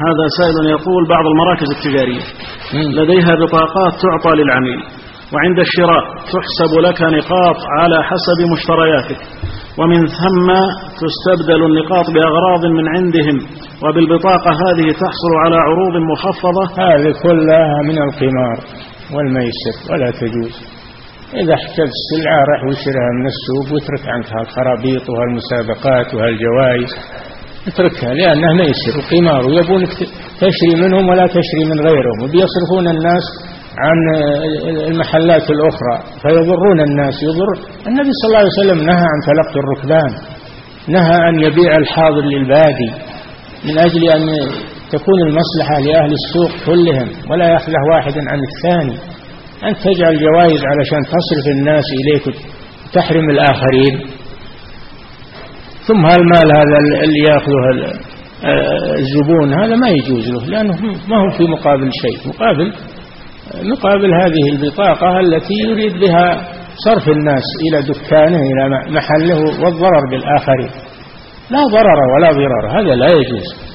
هذا سائل يقول: بعض المراكز التجارية لديها بطاقات تعطى للعميل، وعند الشراء تحسب لك نقاط على حسب مشترياتك، ومن ثم تستبدل النقاط بأغراض من عندهم، وبالبطاقة هذه تحصل على عروض مخفضة. هذه كلها من القمار والميسر ولا تجوز. إذا احتاج السلعة راح يشتريها من السوق ويترك عنك هالخرابيط وهالمسابقات وهالجوائز، اتركها، لأنها ميسر وقمار، ويبونك تشري منهم ولا تشري من غيرهم، وبيصرفون الناس عن المحلات الأخرى فيضرون الناس. النبي صلى الله عليه وسلم نهى عن تلقي الركبان، نهى أن يبيع الحاضر للبادي، من أجل أن تكون المصلحة لأهل السوق كلهم ولا يخلع واحد عن الثاني. أن تجعل جوائز علشان تصرف الناس إليك وتحرم الآخرين. ثم هالمال هذا اللي يأخذه الزبون هذا ما يجوز له، لأنه ما هو في مقابل شيء، مقابل هذه البطاقة التي يريد بها صرف الناس إلى دكانه إلى محله والضرر بالآخرين. لا ضرر ولا ضرار، هذا لا يجوز.